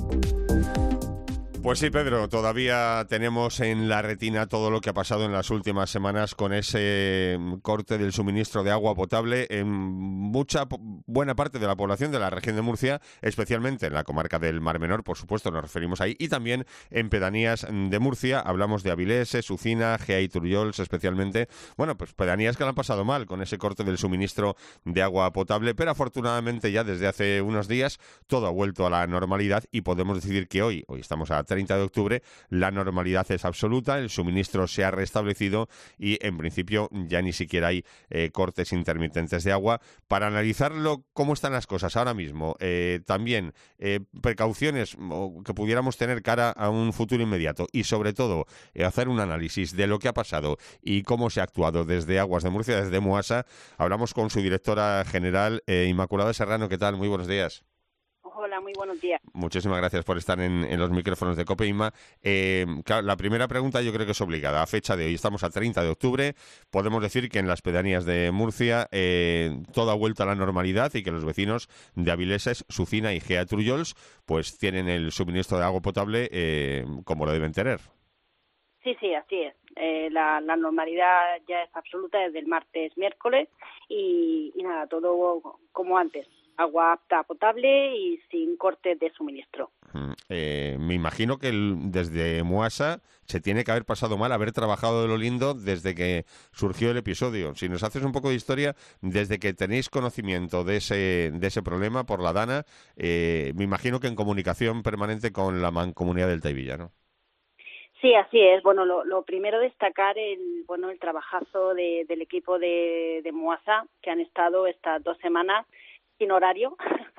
Pues sí, Pedro, todavía tenemos en la retina todo lo que ha pasado en las últimas semanas con ese corte del suministro de agua potable en buena parte de la población de la región de Murcia, especialmente en la comarca del Mar Menor, por supuesto, nos referimos ahí, y también en pedanías de Murcia. Hablamos de Avilés, Sucina, Gea y Turiols especialmente. Bueno, pues pedanías que lo han pasado mal con ese corte del suministro de agua potable, pero afortunadamente ya desde hace unos días todo ha vuelto a la normalidad y podemos decir que hoy estamos a 30 de octubre, la normalidad es absoluta, el suministro se ha restablecido y en principio ya ni siquiera hay cortes intermitentes de agua. Para analizarlo, cómo están las cosas ahora mismo, también precauciones que pudiéramos tener cara a un futuro inmediato y sobre todo hacer un análisis de lo que ha pasado y cómo se ha actuado desde Aguas de Murcia, desde Moasa. Hablamos con su directora general, Inmaculada Serrano. ¿Qué tal? Muy buenos días. Hola, muy buenos días. Muchísimas gracias por estar en los micrófonos de COPE Inma. Claro, la primera pregunta yo creo que es obligada. A fecha de hoy estamos a 30 de octubre. Podemos decir que en las pedanías de Murcia todo ha vuelto a la normalidad y que los vecinos de Avileses, Sucina y Gea Trullols pues tienen el suministro de agua potable como lo deben tener. Sí, así es. La normalidad ya es absoluta desde el martes, miércoles y nada, todo como antes. Agua apta, potable y sin cortes de suministro. Me imagino que desde Moasa se tiene que haber pasado mal haber trabajado de lo lindo desde que surgió el episodio. Si nos haces un poco de historia, desde que tenéis conocimiento de ese problema por la DANA, me imagino que en comunicación permanente con la Mancomunidad del Taivilla, ¿no? Sí, así es. Bueno, lo primero destacar el trabajazo del equipo de Moasa, que han estado estas 2 semanas sin horario,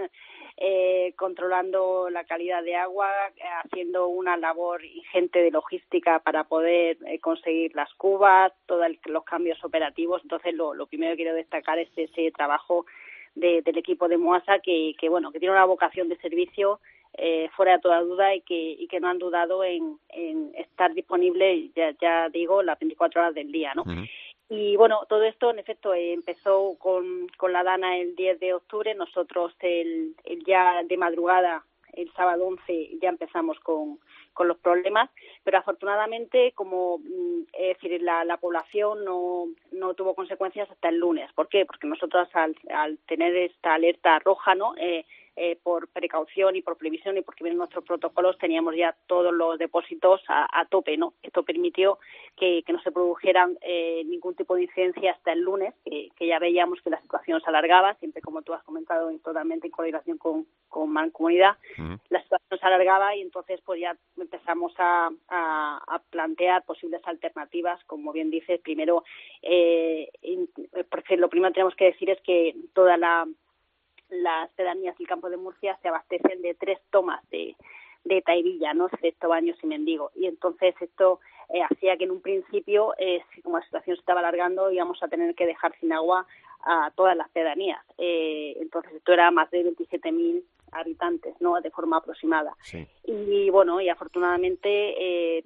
controlando la calidad de agua, haciendo una labor ingente de logística para poder conseguir las cubas, todos los cambios operativos. Entonces, lo primero que quiero destacar es ese trabajo del equipo de Moasa que tiene una vocación de servicio fuera de toda duda y que no han dudado en estar disponible, ya digo, las 24 horas del día, ¿no? Uh-huh. Y bueno, todo esto en efecto empezó con la DANA el 10 de octubre, nosotros el ya de madrugada, el sábado 11, ya empezamos con los problemas, pero afortunadamente es decir, la población no tuvo consecuencias hasta el lunes. ¿Por qué? Porque nosotros al tener esta alerta roja, ¿no? Por precaución y por previsión y porque vienen nuestros protocolos, teníamos ya todos los depósitos a tope, ¿no? Esto permitió que no se produjeran ningún tipo de incidencia hasta el lunes, que ya veíamos que la situación se alargaba, siempre como tú has comentado, totalmente en coordinación con Mancomunidad. Uh-huh. La situación se alargaba y entonces pues ya empezamos a plantear posibles alternativas, como bien dices. Primero, porque lo primero que tenemos que decir es que todas las pedanías del campo de Murcia se abastecen de 3 tomas de Taivilla, ¿no? Sexto, Baños y Mendigo. Y entonces esto hacía que en un principio, como la situación se estaba alargando, íbamos a tener que dejar sin agua a todas las pedanías. Entonces esto era más de 27.000 habitantes, ¿no? De forma aproximada. Sí. Y bueno, y afortunadamente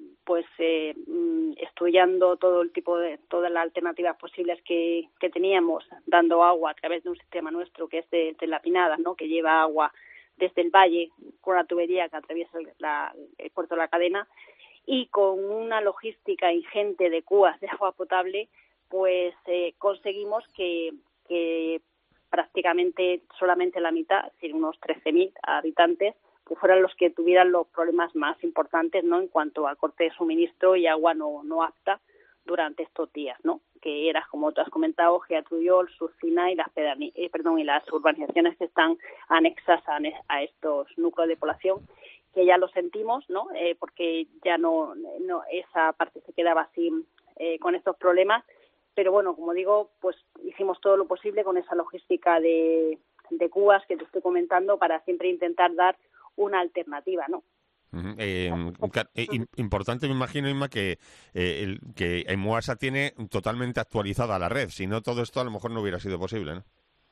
estudiando todas las alternativas posibles que teníamos, dando agua a través de un sistema nuestro que es de la Pinada, ¿no? Que lleva agua desde el valle con la tubería que atraviesa el puerto de la Cadena, y con una logística ingente de cubas de agua potable, pues conseguimos que prácticamente solamente la mitad, es decir, unos 13.000 habitantes, que fueran los que tuvieran los problemas más importantes, ¿no? En cuanto a corte de suministro y agua no apta durante estos días, ¿no? Que era, como tú has comentado, Gea Trullols, Sucina y las urbanizaciones que están anexas a estos núcleos de población, que ya lo sentimos, ¿no? Porque ya no esa parte se quedaba así con estos problemas. Pero bueno, como digo, pues hicimos todo lo posible con esa logística de cubas que te estoy comentando para siempre intentar dar una alternativa, ¿no? Importante, me imagino, Inma, que en Moasa tiene totalmente actualizada la red. Si no, todo esto a lo mejor no hubiera sido posible, ¿no?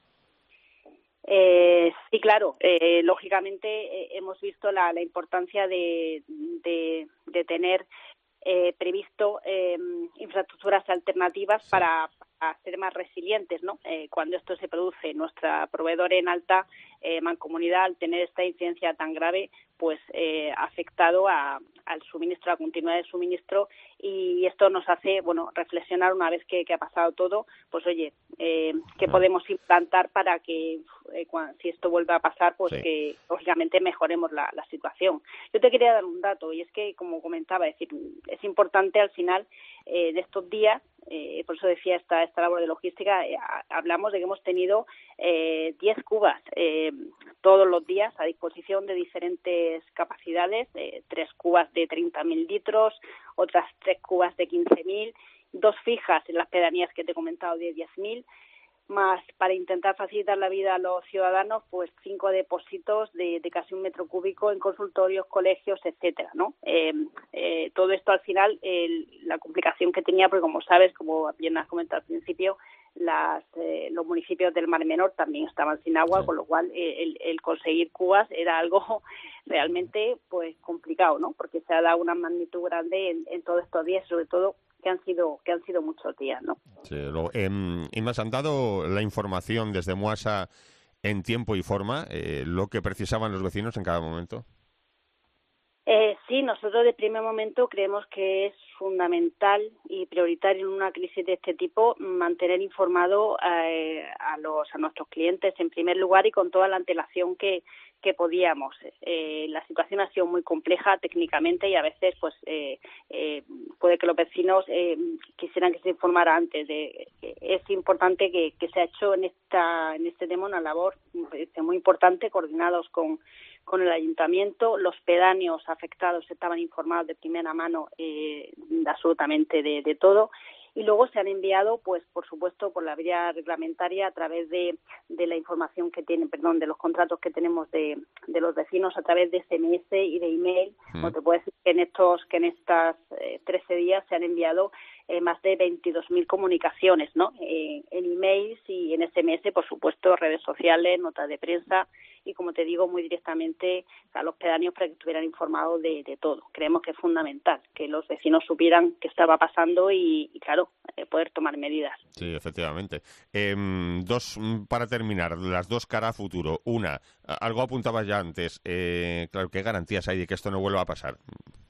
Sí, claro. Lógicamente hemos visto la importancia de tener previsto infraestructuras alternativas, sí, para a ser más resilientes, ¿no? Cuando esto se produce, nuestra proveedora en Alta Mancomunidad, al tener esta incidencia tan grave, pues ha afectado al suministro, a la continuidad del suministro, y esto nos hace, bueno, reflexionar una vez que ha pasado todo, pues oye, ¿qué podemos implantar para que si esto vuelve a pasar, pues que lógicamente mejoremos la situación? Yo te quería dar un dato, y es que, como comentaba, es decir, es importante al final de estos días, por eso decía esta labor de logística, hablamos de que hemos tenido 10 cubas todos los días a disposición de diferentes capacidades, 3 cubas de 30.000 litros, otras 3 cubas de 15.000, 2 fijas en las pedanías que te he comentado de 10.000, más para intentar facilitar la vida a los ciudadanos, pues 5 depósitos de casi 1 metro cúbico en consultorios, colegios, etcétera, ¿no? Todo esto al final, la complicación que tenía, porque como sabes, como bien has comentado al principio, los municipios del Mar Menor también estaban sin agua, con lo cual el conseguir cubas era algo realmente pues complicado, ¿no? Porque se ha dado una magnitud grande en todos estos días, sobre todo que han sido muchos días, ¿no? Sí, Inma, ¿se han dado la información desde Muasa en tiempo y forma, lo que precisaban los vecinos en cada momento? Sí, nosotros de primer momento creemos que es fundamental y prioritario en una crisis de este tipo mantener informado a nuestros clientes en primer lugar y con toda la antelación que podíamos. La situación ha sido muy compleja técnicamente y a veces pues puede que los vecinos quisieran que se informara antes. Es importante que se ha hecho en este tema una labor muy importante, coordinados con el ayuntamiento. Los pedáneos afectados estaban informados de primera mano absolutamente de todo, y luego se han enviado, pues por supuesto, por la vía reglamentaria a través de la información que tienen, de los contratos que tenemos de los vecinos a través de SMS y de email. Como te puedo decir que en estas 13 días se han enviado más de 22.000 comunicaciones, ¿no? En emails y en SMS, por supuesto, redes sociales, notas de prensa, y como te digo, muy directamente a los pedáneos para que estuvieran informados de todo. Creemos que es fundamental que los vecinos supieran qué estaba pasando y claro, poder tomar medidas. Sí, efectivamente. Para terminar, las dos cara a futuro. Una, algo apuntabas ya antes, claro, ¿qué garantías hay de que esto no vuelva a pasar?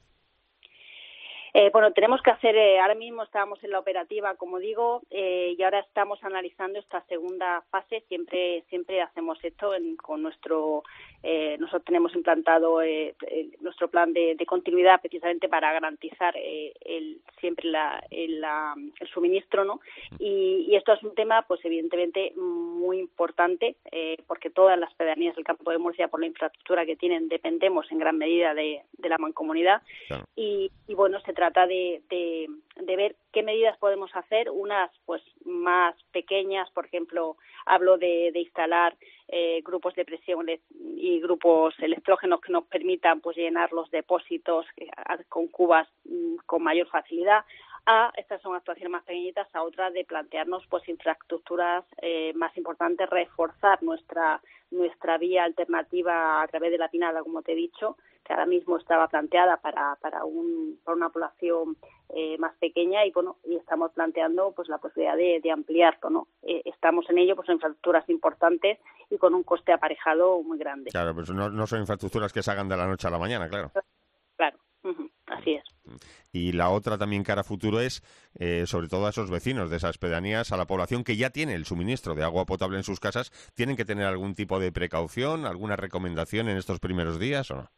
Bueno, tenemos que hacer, ahora mismo estábamos en la operativa, como digo, y ahora estamos analizando esta segunda fase. Siempre hacemos esto con nosotros tenemos implantado nuestro plan de continuidad precisamente para garantizar siempre el suministro, ¿no? Y esto es un tema, pues evidentemente muy importante, porque todas las pedanías del Campo de Murcia, por la infraestructura que tienen, dependemos en gran medida de la Mancomunidad. Claro. Y bueno, se trata de ver qué medidas podemos hacer, unas pues más pequeñas, por ejemplo, hablo de instalar grupos de presión y grupos electrógenos que nos permitan pues llenar los depósitos con cubas con mayor facilidad. Estas son actuaciones más pequeñitas, a otras de plantearnos pues infraestructuras más importantes, reforzar nuestra vía alternativa a través de la Pinada, como te he dicho, que ahora mismo estaba planteada para una población más pequeña, y bueno, y estamos planteando pues la posibilidad de ampliarlo, ¿no? Estamos en ello, pues infraestructuras importantes y con un coste aparejado muy grande. Claro, pero no son infraestructuras que se hagan de la noche a la mañana, claro. Claro. Así es. Y la otra también cara a futuro es, sobre todo a esos vecinos de esas pedanías, a la población que ya tiene el suministro de agua potable en sus casas, ¿tienen que tener algún tipo de precaución, alguna recomendación en estos primeros días o no?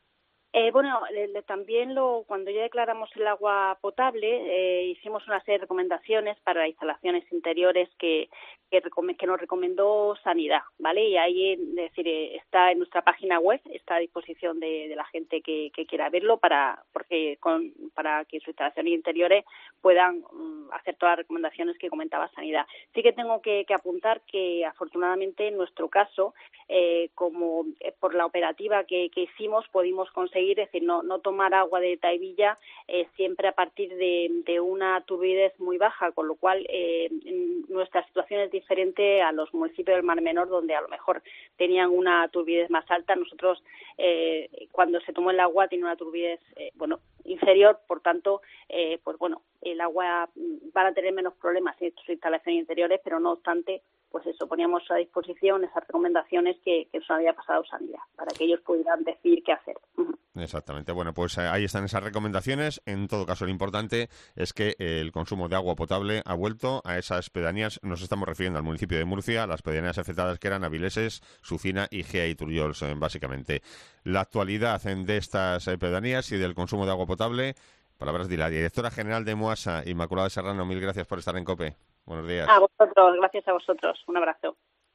Bueno, también cuando ya declaramos el agua potable, hicimos una serie de recomendaciones para instalaciones interiores que nos recomendó Sanidad, ¿vale? Y ahí, es decir, está en nuestra página web, está a disposición de la gente que quiera verlo para que sus instalaciones interiores puedan hacer todas las recomendaciones que comentaba Sanidad. Sí que tengo que apuntar que afortunadamente en nuestro caso, como por la operativa que hicimos, pudimos conseguir, es decir, no tomar agua de Tahivilla siempre a partir de una turbidez muy baja, con lo cual nuestra situación es diferente a los municipios del Mar Menor, donde a lo mejor tenían una turbidez más alta. Nosotros, cuando se tomó el agua, tiene una turbidez inferior, por tanto, pues bueno, el agua van a tener menos problemas en sus instalaciones interiores, pero no obstante, pues eso, poníamos a disposición esas recomendaciones que nos había pasado Sanidad, para que ellos pudieran decir qué hacer. Exactamente. Bueno, pues ahí están esas recomendaciones. En todo caso, lo importante es que el consumo de agua potable ha vuelto a esas pedanías. Nos estamos refiriendo al municipio de Murcia, las pedanías afectadas que eran Avileses, Sucina y Gea y Turiols, básicamente. La actualidad de estas pedanías y del consumo de agua potable. Palabras de la directora general de MOASA, Inmaculada Serrano. Mil gracias por estar en COPE. Buenos días. A vosotros, gracias a vosotros. Un abrazo.